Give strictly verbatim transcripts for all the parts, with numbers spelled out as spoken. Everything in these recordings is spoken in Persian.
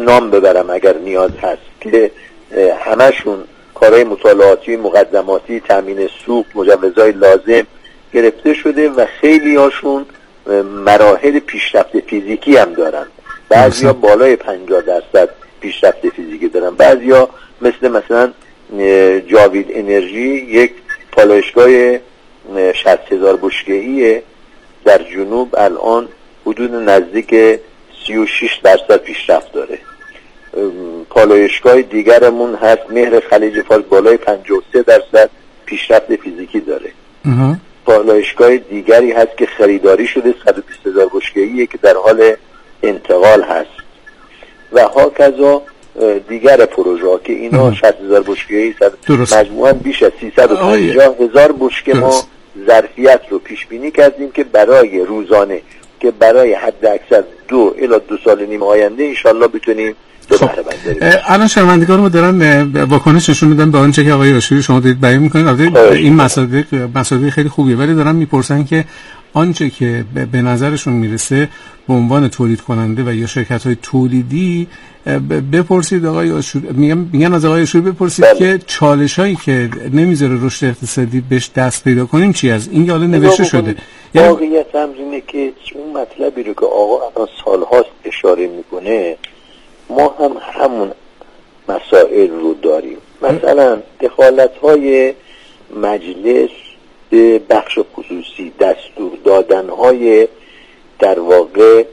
نام ببرم اگر نیاز هست که همشون کارهای مطالعاتی، مقدماتی، تامین سوق، مجوزهای لازم گرفته شده و خیلی هاشون مراحل پیشرفت فیزیکی هم دارن. بعضیا بالای پنجاه درصد پیشرفت فیزیکی دارن. بعضیا مثل مثلا جاوید انرژی یک پالایشگاه شصت هزار بشکه‌ایه در جنوب، الان حدود نزدیک سی و شش درصد پیشرفت داره. پالایشگاه دیگرمون هست مهر خلیج فارس، بالای پنجاه و سه درصد پیشرفت فیزیکی داره. پالایشگاه دیگری هست که خریداری شده صد و بیست هزار بشکه‌ایه که در حال انتقال هست و هاکذا دیگر پروژه ها که اینا شصت هزار بشکه‌ای مجموعاً بیش از سیصد و پنجاه هزار بشکه ما ظرفیت رو پیش بینی کردیم که برای روزانه که برای حد اکثر دو الی دو سال نیم آینده انشالله بتونیم خب الان شنوندگان ما دارن واکنش نشون میدن به آنچه که آقای آشوری شما دارید بیان میکنید. البته این مصادیق مصادیق خیلی خوبیه، ولی دارن میپرسن که آنچه که به نظرشون میرسه به عنوان تولید کننده و یا شرکت های تولیدی بپرسید آقای آشوری، میگن میگن از آقای آشوری بپرسید بله. که چالش هایی که نمیذاره رشد اقتصادی بهش دست پیدا کنیم چی از این حالا نوشته شده. واقعیت هم اینه که اون مطلبی رو که آقا الان سالهاست اشاره میکنه ما هم همون مسائل رو داریم. مثلا دخالت‌های مجلس به بخش خصوصی، دستور دادن‌های در واقع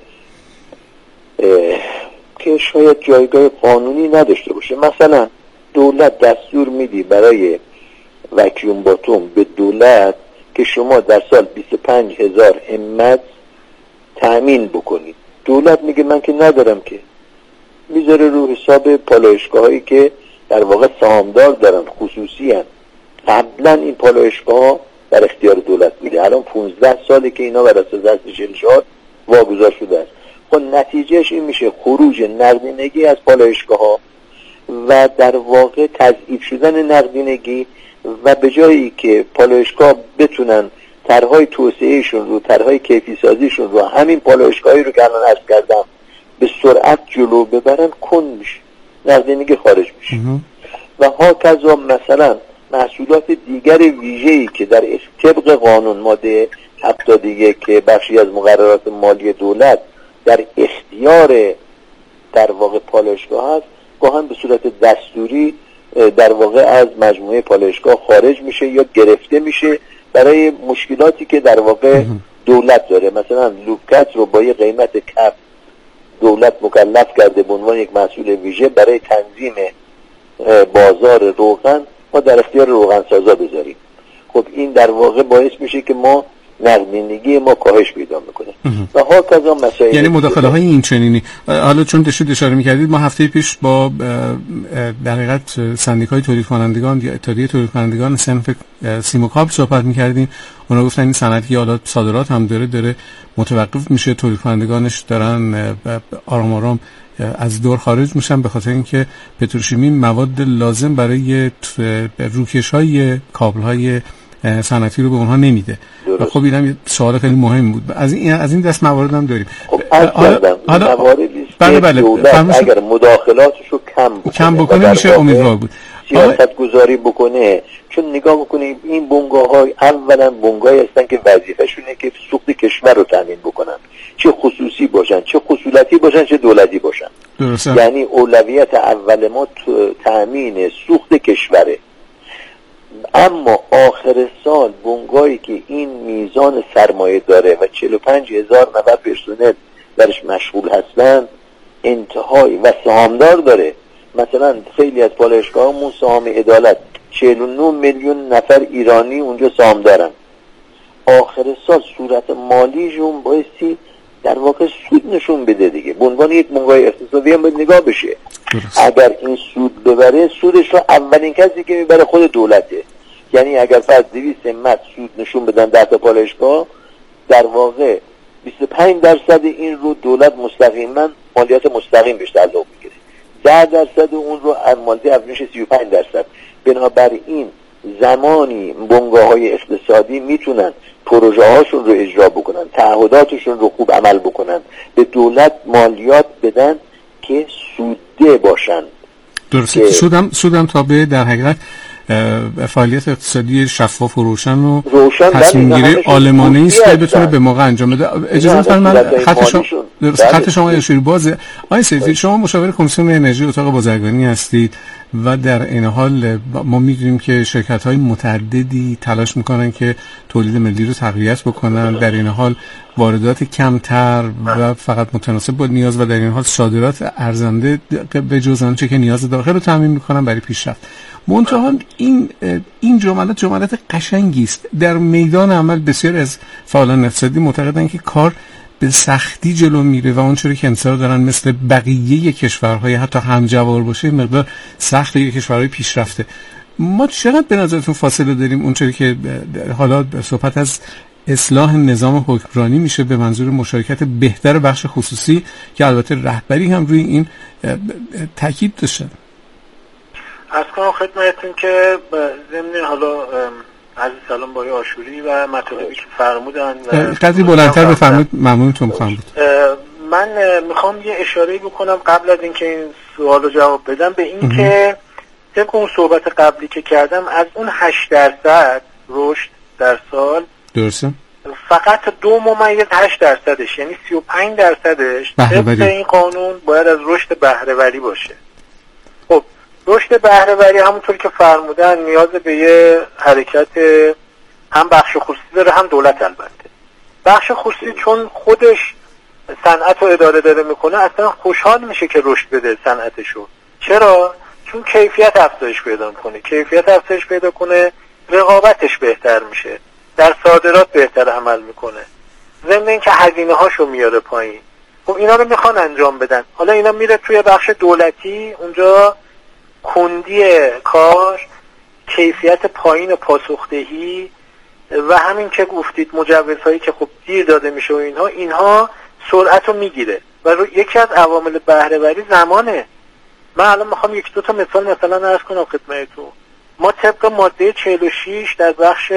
که شاید جایگاه قانونی نداشته باشه. مثلا دولت دستور میدی برای وکیوم باتوم به دولت که شما در سال بیست و پنج هزار همت تأمین بکنید. دولت میگه من که ندارم، که میذاره رو حساب پالایشگاه هایی که در واقع سهامدار دارن، خصوصی هن. قبلا این پالایشگاه ها در اختیار دولت میده، الان پونزده ساله که اینا بر اساس دستش انشاءات واگذار شده است. خب نتیجهش این میشه خروج نقدینگی از پالایشگاه ها و در واقع تضعیف شدن نقدینگی و به جایی که پالایشگاه بتونن طرحهای توسعهشون رو، طرحهای کیفی سازیشون رو، همین پالایشگاهی رو که الان عرض کردم به سرعت جلو ببرن، کند میشه، نقدینگی خارج میشه. و هاکذا مثلا محصولات دیگر ویژه‌ای که در طبق قانون ماده هفتاد و یک که بخشی از مقررات مالی دولت در اختیار در واقع پالایشگاه هست، گاهن به صورت دستوری در واقع از مجموعه پالایشگاه خارج میشه یا گرفته میشه برای مشکلاتی که در واقع دولت داره. مثلا لوبکت رو با یه قیمت کم دولت مکلف کرده به عنوان یک مسئول ویژه برای تنظیم بازار روغن ما در اختیار روغن سازا بذاریم. خب این در واقع باعث میشه که ما نقدینگی ما کاهش پیدا میکنه و ها کذا مسائل. یعنی مداخله های این چنینی. حالا چون داشتید اشاره میکردید، ما هفته پیش با در حقیقت سندیکای تولید کنندگان یا اتحادیه تولید کنندگان صنف سیموکاب صحبت میکردیم. اونا گفتن این صنعتی حالا صادرات هم داره داره متوقف میشه، تولید کنندگانش دارن آرام آرام از دور خارج میشن به خاطر اینکه پتروشیمی مواد لازم برای روکش‌های کابل‌های صنعتی رو به اونها نمیده. و خب اینم یه سوال خیلی مهم بود. از این از این دست موارد هم داریم. خب حالا مواردی بله بله اگر مداخلاتش رو کم بکنه کم بکنه میشه امیدوار بود. سیاست گذاری بکنه. چون نگاه بکنید این بنگاه‌های اولا بنگاهی هستن که وظیفه‌شونه که سوخت کشور رو تامین بکنن، چه خصوصی باشن، چه خصولتی باشن، چه دولتی باشن. درسته. یعنی اولویت اول ما تامین سوخت کشوره. اما آخر سال بنگاهی که این میزان سرمایه داره و چهل و پنج هزار نفر پرسنل درش مشغول هستن، انتهای و سهامدار داره. مثلا خیلی از پالایشگاه‌هامون سهام عدالت چهل و نه میلیون نفر ایرانی اونجا سهام دارن. آخر سال صورت مالیشون بایستی در واقع سود نشون بده دیگه. به عنوان یک بنگاه اقتصادی هم باید نگاه بشه. اگر این سود ببره، سودش رو اولین کسی که میبره خود دولته. یعنی اگر فرض دویست همت سود نشون بدن در تا پالایشگاه، در واقع بیست و پنج درصد این رو دولت مستقیما مالیات مستقیم بهش تعلق میگیره، ده درصد اون رو از مالیات افزایش سی و پنج درصد. بنابراین زمانی بنگاه‌های اقتصادی میتونن پروژه هاشون رو اجرا بکنن، تعهداتشون رو خوب عمل بکنن، به دولت مالیات بدن که سوده باشند. درسته که سودم سودم تابع در حقیقت فعالیت اقتصادی شفاف و روشن و تصمیم گیری عالمانه است که بتونه به موقع انجام بده. اجازه فرمایید خط شما خط شما اشاره بازه. آقای سیفی، شما مشاور کمیسیون انرژی اتاق بازرگانی هستید و در این حال ما می‌دونیم که شرکت‌های متعددی تلاش می‌کنن که تولید ملی رو تقویت بکنن، در این حال واردات کمتر و فقط متناسب با نیاز و در این حال صادرات ارزنده به جز آنچه که نیاز داخل رو تامین می‌کنن برای پیشرفت. منتها این این جملات جملات قشنگی است. در میدان عمل بسیار از فعالان اقتصادی معتقدن که کار به سختی جلو میره و اونچوری که انتظار دارن مثل بقیه کشورهای حتی همجوار باشه مقدار سخت یک کشورهای پیشرفته. ما چقدر به نظرتون فاصله داریم اونچوری که حالا صحبت از اصلاح نظام حکمرانی میشه به منظور مشارکت بهتر بخش خصوصی که البته رهبری هم روی این تاکید داشتن؟ از کنم خدمتتون که ضمن حالا عزیز سلام بای آشوری و مطالبی که فرمودن قدری بلندتر بفرمایید ممنونتون می‌خوام بود. من میخوام یه اشاره‌ای بکنم قبل از اینکه این سوالو جواب بدم به این که طبق اون صحبت قبلی که کردم از اون هشت درصد رشد در سال درسته فقط دو ممیز هشت درصدش یعنی سی و پنج درصدش طبق این قانون باید از رشد بهره‌وری باشه. خب رشد بهره‌وری همونطور که فرمودن نیاز به یه حرکت هم بخش خصوصی داره هم دولت. البته بخش خصوصی چون خودش صنعت رو اداره داره میکنه اصلا خوشحال میشه که رشد بده صنعتشو. چرا؟ چون کیفیت افزایش پیدا کنه، کیفیت افزایش پیدا کنه رقابتش بهتر میشه، در صادرات بهتر عمل میکنه، ضمن اینکه هزینه هاشو میاره پایین. خب اینا رو میخوان انجام بدن. حالا اینا میره توی بخش دولتی، اونجا کندی کار، کیفیت پایین پاسخدهی و همین که گفتید مجوزهایی که خب دیر داده میشه و اینها اینها سرعت رو میگیره و یکی از عوامل بهره‌وری زمانه. من الان میخوام یک دو تا مثال مثلا عرض کنم خدمتتون. ما طبق ماده چهل و شش در بخش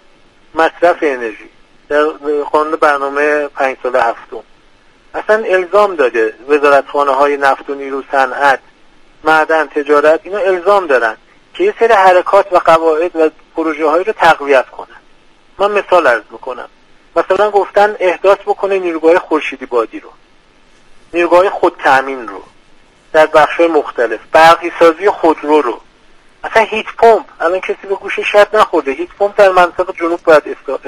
مصرف انرژی در قانون برنامه پنج ساله هفتم اصلا الزام داده وزارتخانه های نفت و نیرو، صنعت، معدن، تجارت اینا الزام دارن که یه سری حرکات و قواعد و پروژه هایی رو تقویت کنن. من مثال عرض میکنم. مثلا گفتن احداث بکنه نیروگاه خورشیدی بادی رو، نیروگاه خود تامین رو در بخش‌های مختلف، برقی سازی خودرو رو، اصلا هیت پمپ. الان کسی به گوش شاید نخورده هیت پمپ در منطقه جنوب باید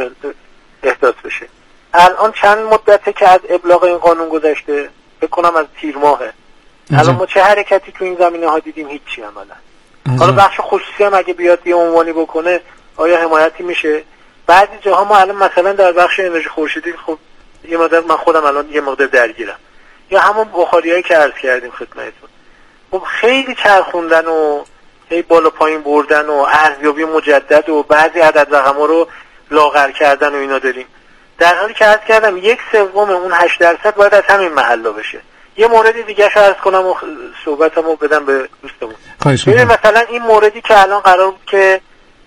احداث بشه. الان چند مدته که از ابلاغ این قانون گذشته؟ فکر کنم از تیر ماهه. الان ما چه حرکتی تو این زمینه ها دیدیم؟ هیچی عملا. حالا بخش خصوصی هم اگه بیاد یه عنوانی بکنه آیا حمایتی میشه؟ بعضی جاها ما الان مثلا در بخش انرژی خورشیدی خب یه مقدار من خودم الان یه مقدار درگیرم، یا همون بخاریایی که عرض کردیم خدمتتون، خب خیلی چرخوندن و هی بالا پایین بردن و ارزیابی مجدد و بعضی عدد رقم‌ها رو لاغر کردن و اینا داریم، در حالی که عرض کردم یک سوم اون هشت درصد باید از همین محلا بشه. یه مورد دیگه شو عرض کنم و صحبتمو بدم به دوستمون. ببین مثلا این موردی که الان قرار بود که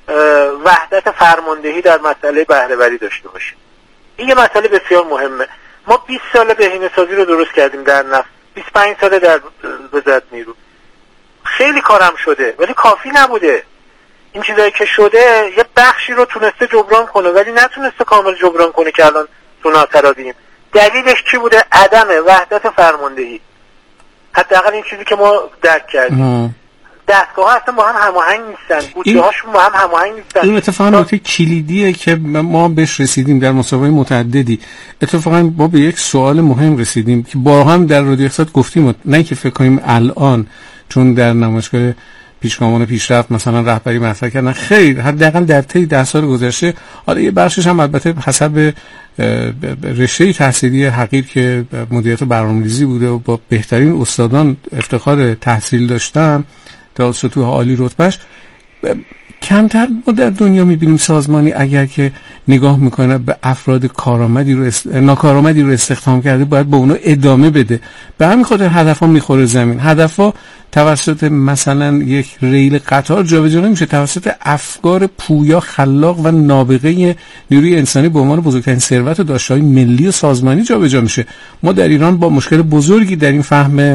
وحدت فرماندهی در مسئله بهره‌وری داشته باشیم، این یه مسئله بسیار مهمه. ما بیست سال بهینه‌سازی رو درست کردیم در نفت، بیست و پنج سال در وزارت نیرو، خیلی کارم شده ولی کافی نبوده. این چیزایی که شده یه بخشی رو تونسته جبران کنه ولی نتونسته کامل جبران کنه که الان تو ناطرادیم. دلیلش چی بوده؟ عدم وحدت فرماندهی. حداقل این چیزی که ما درک کردیم. دستگاه ها اصلا با هم هماهنگ نیستن، بودجه هاشون با هم هماهنگ نیستن. این اتفاقا نکته کلیدیه که ما بهش رسیدیم در مسابقه متعددی. اتفاقا ما به یک سوال مهم رسیدیم که با هم در رادیو اقتصاد گفتیم، نه که فکر کنیم الان چون در نمایشگاه پیشگامان پیشرفت مثلا رهبری مطرح کردن، خیر حداقل در طی ده سال گذشته. حالا یه بخشش هم البته حسب رشته تحصیلی حقیر که مدیریت برنامه‌ریزی بوده و با بهترین استادان افتخار تحصیل داشتن تا سطوح عالی رتبهش، کمتر ما در دنیا میبینیم سازمانی اگر که نگاه میکنه به افراد کارآمدی رو است... ناکارآمدی رو استخدام کرده باید با اونا ادامه بده. به همین خاطر هدفها میخوره زمین. هدفها توسط مثلا یک ریل قطار جابجا نمیشه، توسط افکار پویا، خلاق و نابغه نیروی انسانی به عنوان بزرگترین ثروت و داشته‌های ملی و سازمانی جابجا میشه. ما در ایران با مشکل بزرگی در این فهم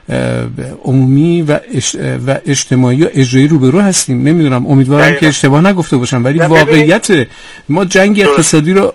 عمومی و و اجتماعی و اجرایی روبرو هستیم. نمیدونم، امیدوارم که اشتباه نگفته باشم، ولی واقعیت ما جنگ اقتصادی رو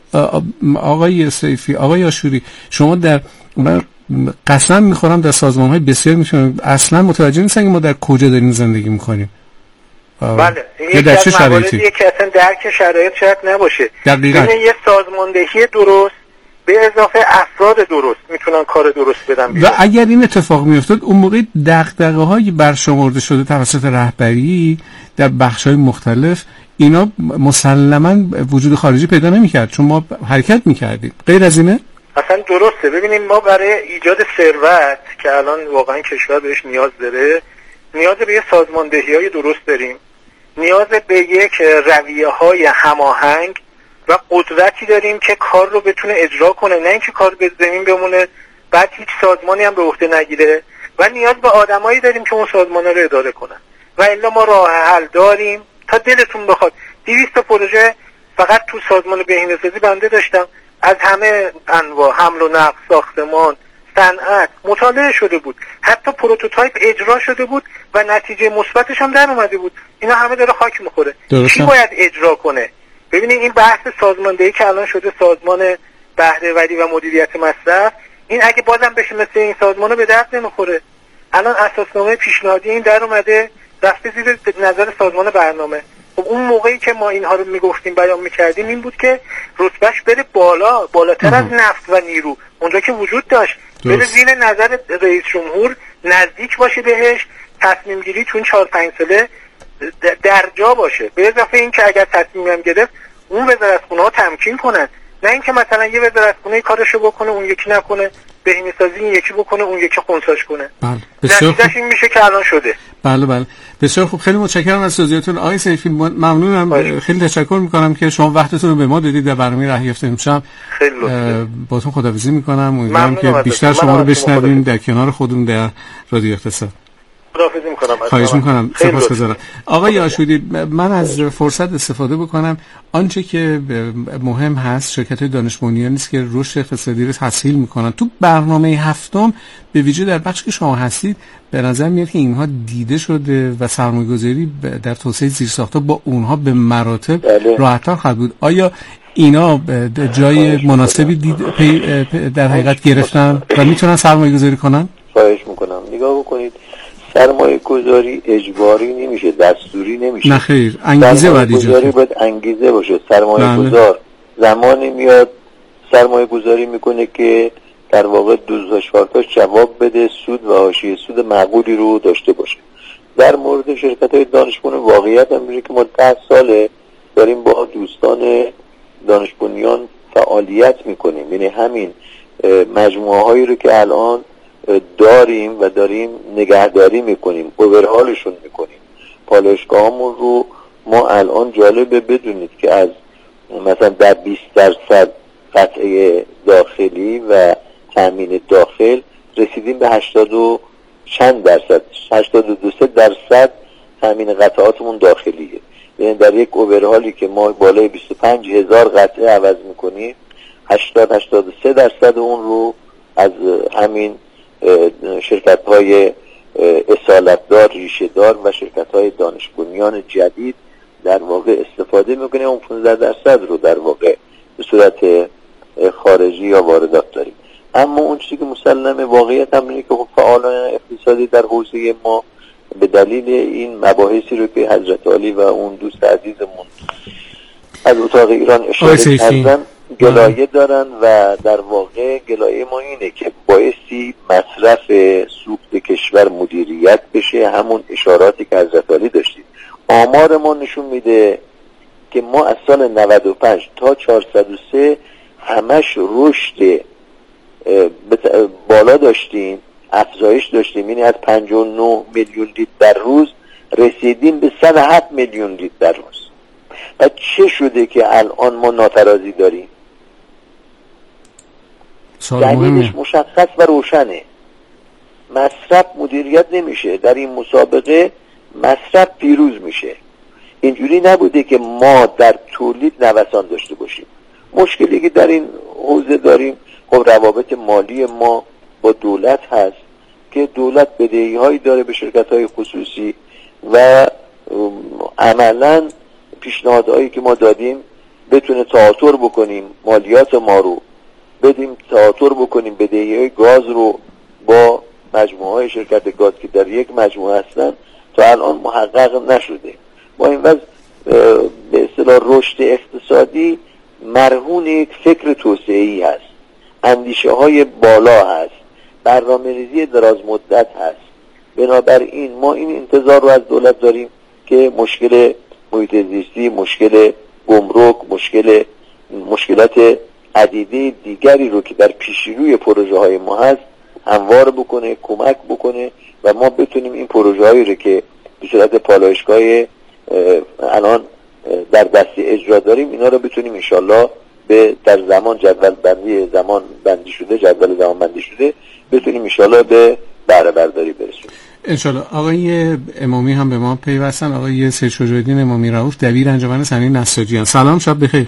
آقای سیفی، آقای آشوری، شما در من قسم میخورم در سازمان‌های بسیار میتونم اصلا متوجه نیستن که ما در کجا داریم زندگی میکنیم. بله، این در چه شرایطی که اصلا درک شرایط شاید نباشه. دقیقاً یه سازماندهی درست به اضافه افراد درست میتونن کار درست بدن بیرون. و اگر این اتفاق میافتاد اون موقع دغدغه‌های برشمرده شده توسط رهبری در بخش‌های مختلف اینا مسلماً وجود خارجی پیدا نمی‌کرد، چون ما حرکت می‌کردیم. غیر از اینه اصلا درسته. ببینیم ما برای ایجاد ثروت که الان واقعا کشور بهش نیاز داره، نیاز به یه سازماندهی‌های درست داریم، نیاز به یک رویه‌های هماهنگ و قدرتی داریم که کار رو بتونه اجرا کنه، نه اینکه کار به زمین بمونه بعد هیچ سازمانی هم به عهده نگیره. و نیاز به آدمایی داریم که اون سازمانا رو اداره کنن. و الا ما راه حل داریم تا دلتون بخواد. دویست پروژه فقط تو سازمان بهینه‌سازی بنده داشتم، از همه انواع، حمل و نقل، ساختمان، صنعت مطالعه شده بود، حتی پروتوتایپ اجرا شده بود و نتیجه مثبتش هم در اومده بود. اینا همه داره خاک میخوره. کی باید اجرا کنه؟ ببینید این بحث سازماندهی که الان شده سازمان بهره‌وری و مدیریت مصرف، این اگه بازم بشه مثل این سازمانو به درد نمیخوره. الان اساسنامه پیشنهادی این در اومده رفته زیر نظر سازمان برنامه. خب اون موقعی که ما اینها رو میگفتیم بیان میکردیم این بود که رتبهش بره بالا، بالاتر از نفت و نیرو، اونجا که وجود داشت بره زیر نظر رئیس جمهور، نزدیک باشه بهش، تصمیم گیری تو این چهار پنج ساله در جا باشه. به اضافه این که اگر تصمیمی هم گرفت اون وزارتخونه ها تمکین کنن، نه اینکه مثلا یه وزارتخونه کارشو بکنه اون یکی نکنه، بهینه‌سازی این یکی بکنه اون یکی خنثیش کنه. بله نتیجهش این میشه که الان شده. بله بله بسیار خوب، خیلی متشکرم از توضیحاتتون آقای سیفی. ممنونم، باید. خیلی تشکر میکنم که شما وقتتون رو به ما دادید در برنامه راه یافته امشب. خیلی لطفه. باهاتون خداحافظی میکنم، امیدوارم که بیشتر شما رو بشنویم در کنار خودمون در رادیو اقتصاد. خداحافظی میکنم. خواهش میکنم، سپاسگزارم. آقای آشوری، من از فرصت استفاده بکنم. آنچه که مهم هست شرکت‌های دانش بنیانی است که رشد اقتصادی رو تسهیل میکنن. تو برنامه هفتم به ویژه در بخشی که شما هستید به نظر میاد که اینها دیده شده و سرمایه‌گذاری در توسعه زیرساخت‌ها با اونها به مراتب راحت‌تر خواهد بود. آیا اینا جای مناسبی دید در حقیقت گرفتن و میتونن سرمایه‌گذاری کنن؟ خواهش میکنم. نگاه بکنید، سرمایه گذاری اجباری نمیشه، دستوری نمیشه. نه خیر، انگیزه باید ایجاد گذاری باید انگیزه باشه. سرمایه گذار زمانی میاد سرمایه گذاری میکنه که در واقع دوزداشوارتاش جواب بده، سود و حاشیه سود معقولی رو داشته باشه. در مورد شرکت های دانش بنیان واقعیت هم میشه که ما ده ساله داریم با دوستان دانش بنیان فعالیت میکنیم، یعنی همین مجموعه هایی رو که الان داریم و داریم نگهداری میکنیم، اوورهالشون میکنیم. پالایشگاهامون رو ما الان جالبه بدونید که از مثلا در بیست درصد قطعه داخلی و تامین داخل رسیدیم به هشتاد و چند درصد، هشتاد و دو درصد تامین قطعاتمون داخلیه. یعنی در یک اوورهالی که ما بالای بیست و پنج هزار قطعه عوض میکنیم، هشتاد هشتاد و سه درصد اون رو از همین شرکت های اصالتدار، ریشه دار و شرکت های دانش بنیان جدید در واقع استفاده میکنه. اون پانزده درصد رو در واقع به صورت خارجی یا واردات داریم. اما اون چیزی که مسلمه واقعیت هم اینه که فعالان اقتصادی در حوزه ما به دلیل این مباحثی رو که حضرت عالی و اون دوست عزیزمون از اتاق ایران اشاره کردن گلایه دارن و در واقع گلایه ما اینه که بایستی مصرف سوخت کشور مدیریت بشه. همون اشاراتی که حضرت عالی داشتید. آمار ما نشون میده که ما از سال نود و پنج تا چهارصد و سه همش رشد بالا داشتیم، افزایش داشتیم، یعنی از پنجاه و نه میلیون لیتر در روز رسیدیم به صد و هفت میلیون لیتر در روز. و چه شده که الان ما ناترازی داریم؟ دلیلش مشخص و روشنه. مصرف مدیریت نمیشه، در این مسابقه مصرف پیروز میشه. اینجوری نبوده که ما در تولید نوسان داشته باشیم. مشکلی که در این حوزه داریم خب روابط مالی ما با دولت هست که دولت بدهی هایی داره به شرکت های خصوصی و عملا پیشنهادهایی که ما دادیم بتونه تئاتر بکنیم مالیات ما رو بدیم، تئاتر بکنیم بدهی های گاز رو با مجموعه های شرکت گاز که در یک مجموعه هستن تا الان محقق نشده. با این وضع به اصطلاح رشد اقتصادی مرهون یک فکر توسعه‌ای هست، اندیشه های بالا هست، برنامه‌ریزی دراز مدت هست. بنابراین ما این انتظار رو از دولت داریم که مشکل محیط زیستی، مشکل گمرک، مشکل مشکلات عدیده دیگری رو که در پیشروی پروژه های ما هست هموار بکنه، کمک بکنه و ما بتونیم این پروژه هایی رو که به صورت پالایشگاه الان در دست اجرا داریم اینا رو بتونیم انشالله به در زمان جدول بندی زمان بندی شده جدول زمان بندی شده بتونیم انشالله به بهره برداری برسونیم انشالله. آقای امامی هم به ما پیوستن. آقای سید شجاع‌الدین امامی رؤوف دبیر انجمن صنایع نساجی. سلام، شب بخیر.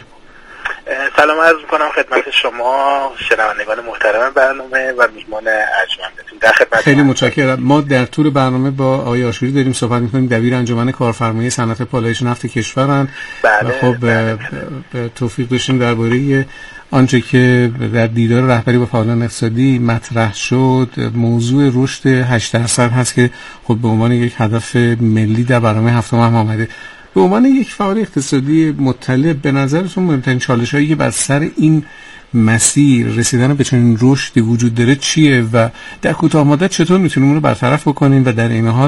سلام عرض می‌کنم خدمت شما شنوندگان محترم برنامه و میهمان ارجمندتون. در خدمت خیلی متشکرم. ما در طول برنامه با آقای آشوری داریم صحبت می‌کنیم، دبیر انجمن کارفرمایی صنعت پالایش نفت کشورن. بله. و خب بله. به توفیق داشتیم درباره آنچه که در دیدار رهبری با فعالان اقتصادی مطرح شد موضوع رشد هشت درصد هست که خب به عنوان یک هدف ملی در برنامه هفتم هم آمده. به عنوان یک فعال اقتصادی مطلع به نظرتون مهمترین چالش‌هایی که بر سر این مسیر رسیدن به چنین رشدی وجود داره چیه و در کوتاه مدت چطور میتونیم اون رو برطرف بکنیم و در این حال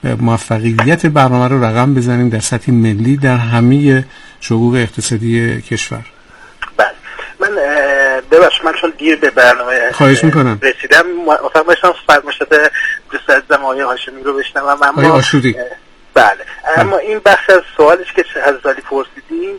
موفقیت برنامه رو رقم بزنیم در سطح ملی در همه شقوق اقتصادی کشور؟ بله. من ببخشید من چون دیر به برنامه خواهش میکنم رسیدم مثلا داشتم فرمایشات دوست عزیزم آقای هاشمی رو بشنوم اما آقای آشوری. بله اما این بخش از سوالش که حضرت علی پرسیدین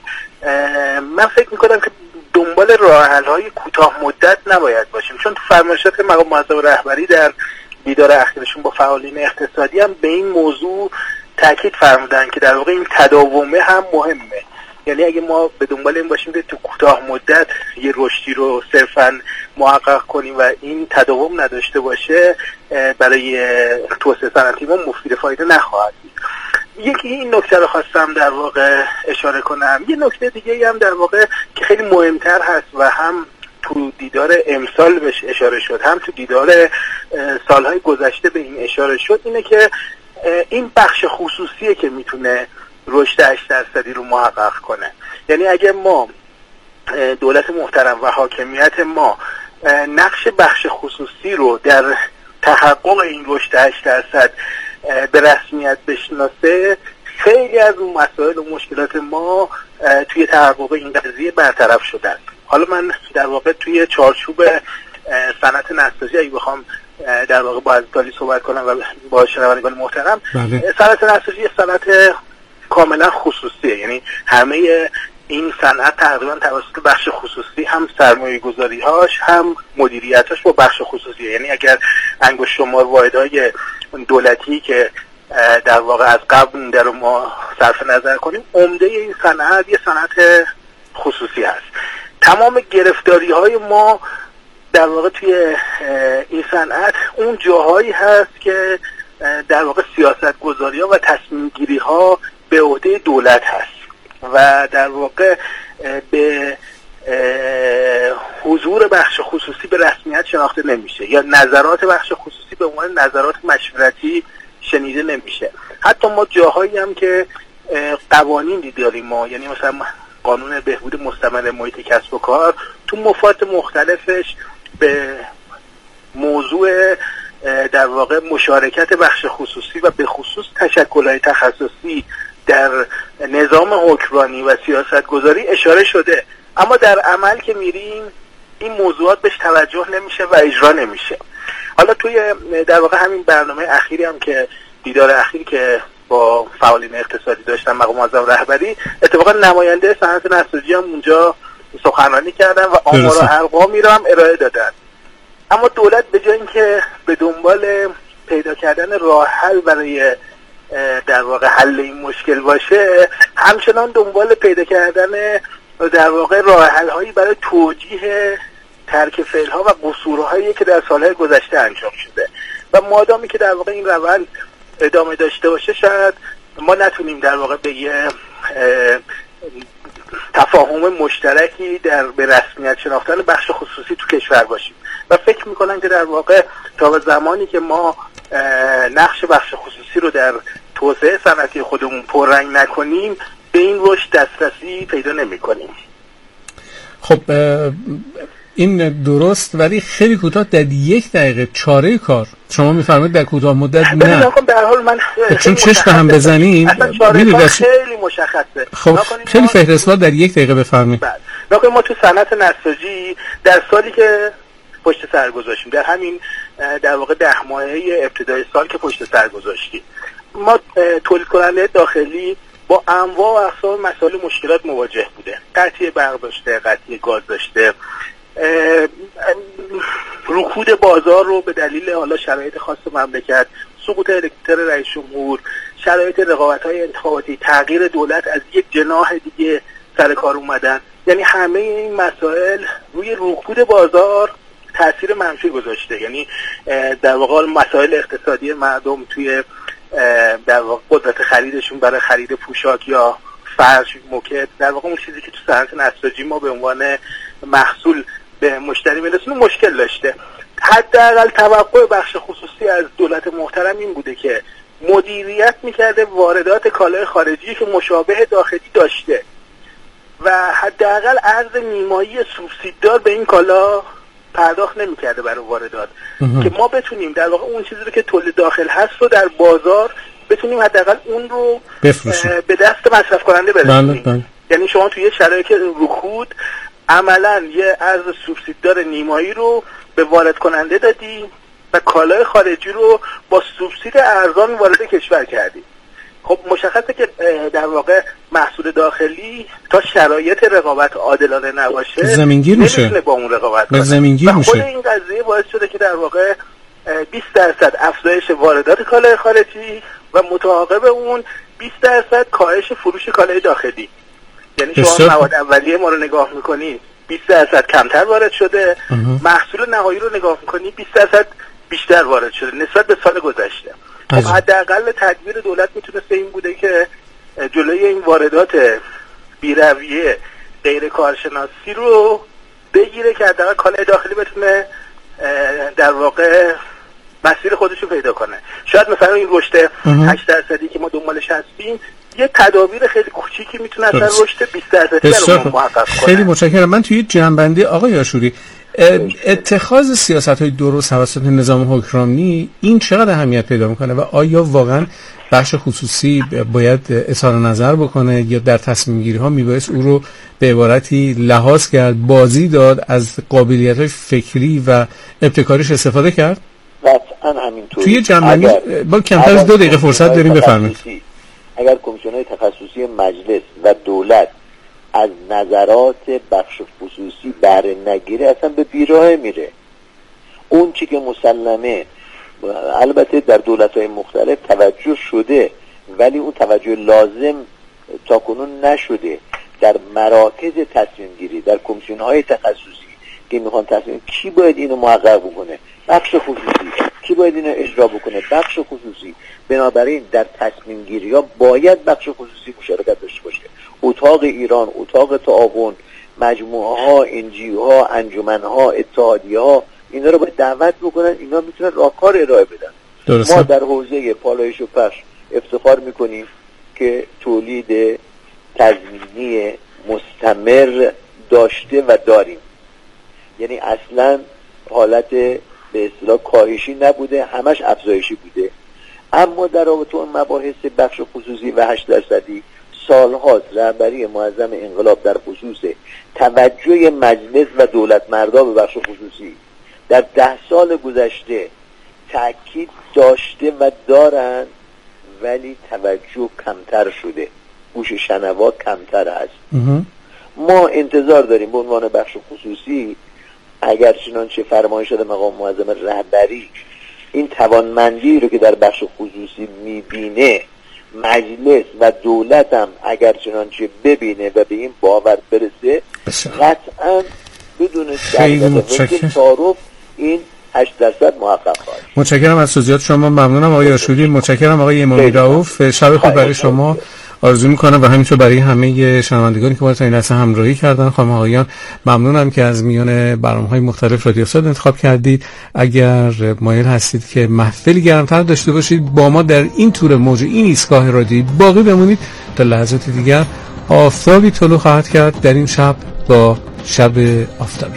من فکر میکنم که دنبال راه حل های کوتاه مدت نباید باشیم، چون تو فرمایشات مقام معظم رهبری در دیدار اخیرشون با فعالین اقتصادی هم به این موضوع تاکید فرمودن که در واقع این تداومه هم مهمه. یعنی اگه ما به دنبال این باشیم که تو کوتاه مدت یه رشدی رو صرفاً محقق کنیم و این تداوم نداشته باشه برای توسعه صنعتی ما مفید فایده نخواهد بود. یکی این نکته رو خواستم در واقع اشاره کنم. یه نکته دیگه هم در واقع که خیلی مهمتر هست و هم تو دیدار امسال بهش اشاره شد هم تو دیدار سالهای گذشته به این اشاره شد، اینه که این بخش خصوصیه که میتونه رشد هشت درصدی رو محقق کنه. یعنی اگه ما دولت محترم و حاکمیت ما نقش بخش خصوصی رو در تحقق این رشد هشت درصد به رسمیت بشناسه، خیلی از اون مسائل و مشکلات ما توی تحقق این قضیه برطرف شدن. حالا من در واقع توی چارچوب صنعت نساجی اگه بخوام در واقع با حضرت صحبت کنم و با شنوندگان محترم، بله. صنعت نساجی صنعت کاملا خصوصیه. یعنی همه این صنعت تقریبا توسط بخش خصوصی هم سرمایه گذاری هاش هم مدیریتاش با بخش خصوصیه. یعنی اگر انگشت شمار واحدهای دولتی که در واقع از قبل مونده رو ما صرف نظر کنیم، عمده این صنعت یه صنعت خصوصی هست. تمام گرفتاری های ما در واقع توی این صنعت اون جاهایی هست که در واقع سیاست گذاری ها و تصمیم گیری ها به عهده دولت هست و در واقع به حضور بخش خصوصی به رسمیت شناخته نمیشه یا نظرات بخش خصوصی به عنوان نظرات مشورتی شنیده نمیشه. حتی ما جاهایی هم که قوانین داریم ما، یعنی مثلا قانون بهبود مستمر محیط کسب و کار، تو مفاد مختلفش به موضوع در واقع مشارکت بخش خصوصی و به خصوص تشکل‌های تخصصی در نظام حکمرانی و سیاست گذاری اشاره شده، اما در عمل که میریم این موضوعات بهش توجه نمیشه و اجرا نمیشه. حالا توی در واقع همین برنامه اخیری هم که دیدار اخیر که با فعالین اقتصادی داشتن مقام معظم رهبری، اتفاقا نماینده صنعت نساجی هم اونجا سخنرانی کردن و آمار و ارقامی رو هم ارائه دادن. اما دولت به جای اینکه به دنبال پیدا کردن راه حل برای در واقع حل این مشکل باشه، همچنان دنبال پیدا کردن در واقع راه حل هایی برای توجیه ترک فعل ها و قصورهایی که در سالهای گذشته انجام شده و مادامی که در واقع این روند ادامه داشته باشه، شاید ما نتونیم در واقع به یه تفاهم مشترکی در به رسمیت شناختن بخش خصوصی تو کشور باشیم و فکر میکنم که در واقع تا به زمانی که ما نقش بخش خصوصی رو در توسعه صنعتی خودمون پررنگ نکنیم به این رشد دسترسی پیدا نمی‌کنیم. خب این درست، ولی خیلی کوتاه در یک دقیقه چاره کار شما میفرمایید در کوتاه مدت نه. به هر حال من چون چشم به هم بزنیم می‌بینید خیلی مشخصه. خب خیلی فهرست‌وار در یک دقیقه بفرمایید. بله. ما تو صنعت نساجی در سالی که پشت سر گذاشتیم، در همین در واقع ده ماهه ابتدای سال که پشت سر گذاشتیم، ما تولید کننده داخلی با انواع و اقسام مسائل مشکلات مواجه بوده. قطعی برق داشته، قطعی گاز داشته، رکود بازار رو به دلیل حالا شرایط خاص مملکت، سقوط دکتر رئیس جمهور، شرایط رقابت‌های انتخاباتی، تغییر دولت از یک جناح دیگه سر کار اومدن، یعنی همه این مسائل روی رکود بازار تأثیر منفی گذاشته. یعنی در واقع مسائل اقتصادی مردم توی در واقع قدرت خریدشون برای خرید پوشاک یا فرش، موکت، در واقع اون چیزی که تو صنعت نساجی ما به عنوان محصول به مشتری میرسونه مشکل داشته. حداقل توقع بخش خصوصی از دولت محترم این بوده که مدیریت میکرده واردات کالای خارجی که مشابه داخلی داشته و حداقل ارز نیمایی سوبسیددار به این کالا پرداخت نمی‌کرده برای واردات که ما بتونیم در واقع اون چیزی رو که تولید داخل هست رو در بازار بتونیم حداقل اون رو به دست مصرف کننده برسونیم. یعنی شما توی شرایط رکود عملاً یه ارز سوبسیددار نیمایی رو به وارد کننده دادی و کالای خارجی رو با سوبسید ارزان وارد کشور کردی. خب مشخصه که در واقع محصول داخلی تا شرایط رقابت عادلانه نباشه زمینگیر میشه، با اون رقابت کنه. زمینگیر میشه. خود این قضیه باعث شده که در واقع بیست درصد افزایش واردات کالای خارجی و متعاقب اون بیست درصد کاهش فروش کالای داخلی. یعنی شما مواد اولیه ما رو نگاه میکنید بیست درصد کمتر وارد شده، محصول نهایی رو نگاه میکنید بیست درصد بیشتر وارد شده نسبت به سال گذشته. خب حداقل تدبیر دولت میتونسته این بوده که جلوی این واردات بی‌رویه غیر کارشناسی رو بگیره که حداقل کالای داخلی بتونه در واقع مسیر خودش رو پیدا کنه. شاید مثلا این رشد هشت درصدی که ما دنبالش هستیم یه تدابیر خیلی کوچیکی میتونه اصلا رشد بیست درصدی رو محقق کنه. خیلی متشکرم. من توی جنبندی آقای آشوری، اتخاذ سیاست‌های درست توسط نظام حکمرانی این چقدر اهمیت پیدا میکنه و آیا واقعا بخش خصوصی باید اظهار نظر بکنه یا در تصمیم گیری ها میبایست او رو به عبارتی لحاظ کرد، بازی داد، از قابلیت‌های فکری و ابتکاریش استفاده کرد؟ قطعاً همینطور. توی جنبندی با کمتر از دو دقیقه فرصت داریم، بفرمایید. اگر کمیسیون‌های تخصصی مجلس و دولت از نظرات بخش خصوصی بهره نگیره اصلا به بیراه میره. اون چی که مسلمه البته در دولت‌های مختلف توجه شده ولی اون توجه لازم تا کنون نشده. در مراکز تصمیم گیری، در کمیسیون‌های تخصصی که میخوان تصمیم، کی باید اینو محقق بکنه؟ بخش خصوصی. کی باید اینو اجرا بکنه؟ بخش خصوصی. بنابراین در تصمیم گیری ها باید بخش خصوصی مشارکت داشته باشه. اتاق ایران، اتاق تعاون، مجموعه ها، انجیو ها، انجمن ها، اتحادیه ها، اینا رو باید دعوت بکنن، اینا میتونن راهکار ارائه بدن. درسته. ما در حوزه پالایش و پخش افتخار میکنیم که تولید تضمینی مستمر داشته و داریم. یعنی اصلا حالت به اصطلاح کاهشی نبوده، همش افزایشی بوده. اما در رابطه با مباحث بخش خصوصی و هشت درصدی سالهاست رهبری معظم انقلاب در خصوص توجه مجلس و دولت مردا به بخش خصوصی در ده سال گذشته تأکید داشته و دارند، ولی توجه کمتر شده، گوش شنوا کمتر هست. ما انتظار داریم به عنوان بخش خصوصی اگر چنانچه فرمایش شده مقام معظم رهبری این توانمندی رو که در بخش خصوصی میبینه، مجلس و دولت هم اگر چنانچه ببینه و به این باور برسه، قطعا بدون تعارف این هشت درصد محقق خواهد. متشکرم از توضیحات شما. ممنونم آقای آشوری. متشکرم آقای امامی رؤوف. شب خوب برای شما آرزو میکنم و همینطور برای همه شنوندگانی که با تا این لحظه همراهی کردن. خانم آقایان ممنونم که از میان برنامه‌های مختلف رادیو صد انتخاب کردید. اگر مایل هستید که محفلی گرمتر داشته باشید با ما در این تور موج این ایستگاه رادیویی باقی بمونید تا لحظات دیگر. آفتابی طلوع خواهد کرد در این شب با شب آفتابی.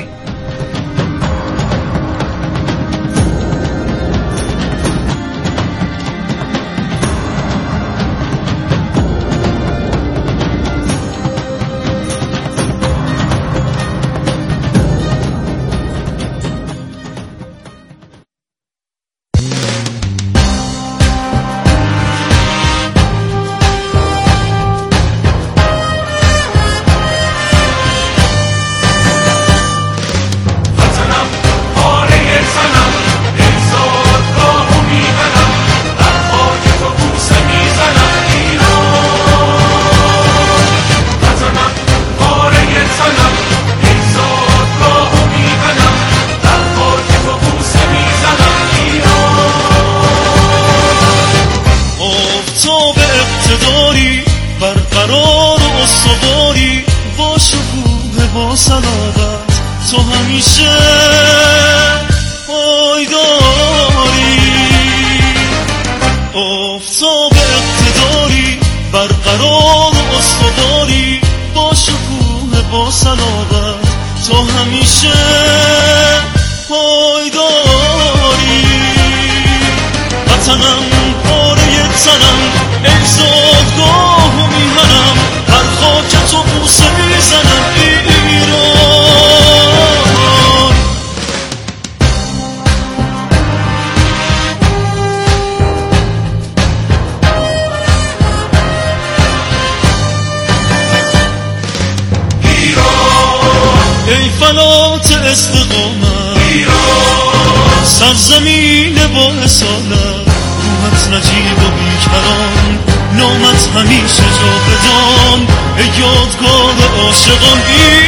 سرزمین با اصالت، روحت نجیب و بیکران، نامت همیشه جاودان، ای یادگار عاشقان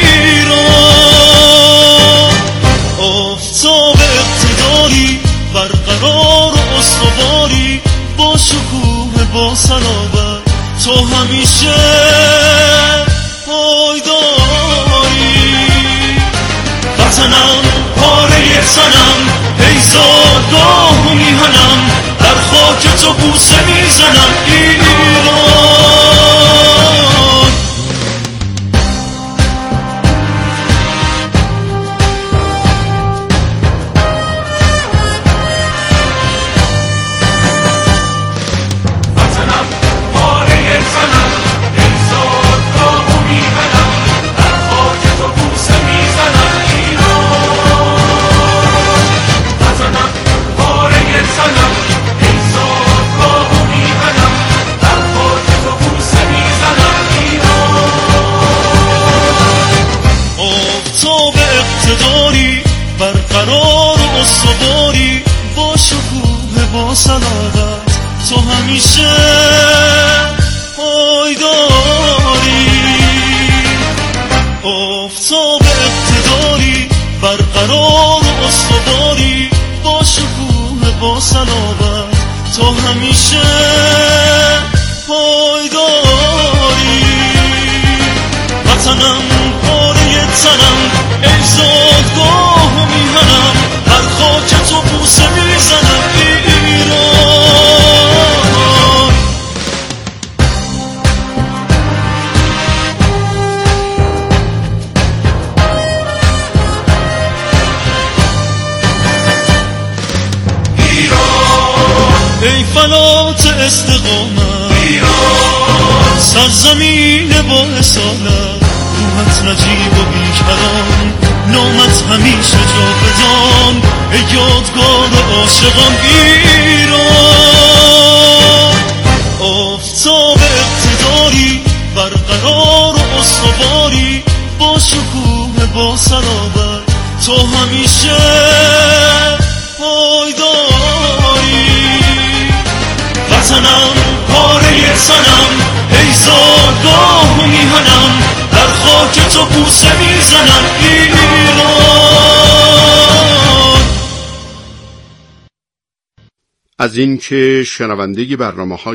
ایران. آفتاب اقتداری برقرار و استواری، با شکوه با صلابت تو همیشه پایداری. وطنم پاره تنم، ای زادگاه و میهنم، در خاک تو بوسه میزنم ایران. وطنم پاره تنم، ای زادگاه و میهنم، در خاک تو بوسه میزنم برقرار و استواری، با شکوه با صلابت تو همیشه پایداری. آفتاب اقتداری برقرار و استواری، با شکوه با صلابت تو همیشه پایداری. وطنم پاره تنم، ای زادگاه و میهنم، در خاک تو بوسه میزنم ایران. ایران ای فلات استقامت، ایران سرزمین با اصالت، روحت نجیب و بیکران، نامت همیشه جاودان، ای یادگار عاشقان ایران. آفتاب اقتداری برقرار و استواری، با شکوه با صلابت تو همیشه پایداری. وطنم پاره تنم ای زادگاه میهنم، در خاک تو بوسه میزنم ایران. از این که شنونده برنامه‌های